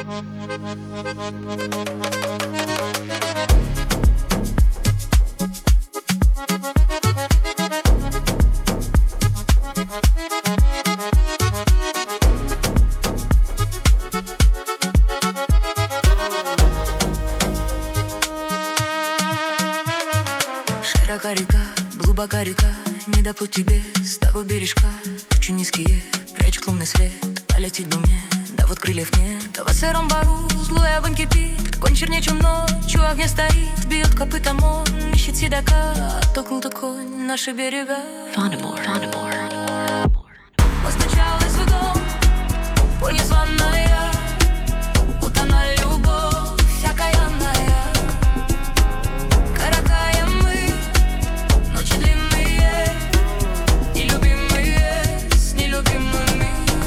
Широка река, глубока река, не доплыть тебе с того бережка. Тучи низкие, прячут лунный свет, полететь бы мне, да вот крыльев нет. Да во сыром бару злой огонь кипит, конь чернее, чем ночь, у огня стоит, бьет копытом он, ищет седока. Толкнул-то конь наши берега. Постучалась в дом, боль незваная, утонула любовь окаянная. Коротаем мы ночи длинные, нелюбимые с нелюбимыми.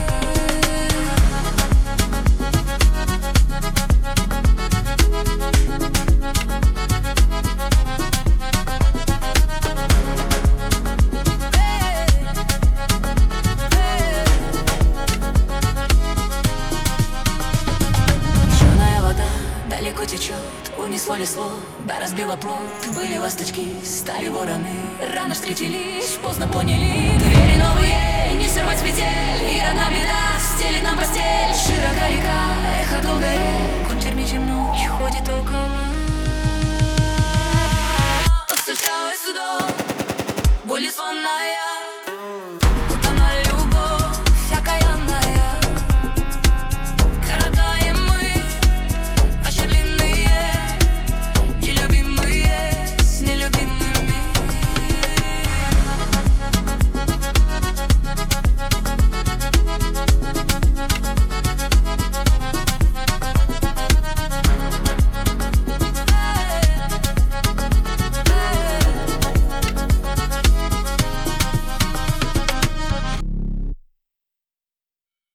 Далеко течет, унесло лесло, да разбило плод. Были ласточки, стали вороны, рано встретились, поздно поняли. Двери новые, не сорвать с петель, и одна беда стелит нам постель. Широка река, эхо долгой рек, он чернее, чем ночь, ходит около. Постучалась в дом.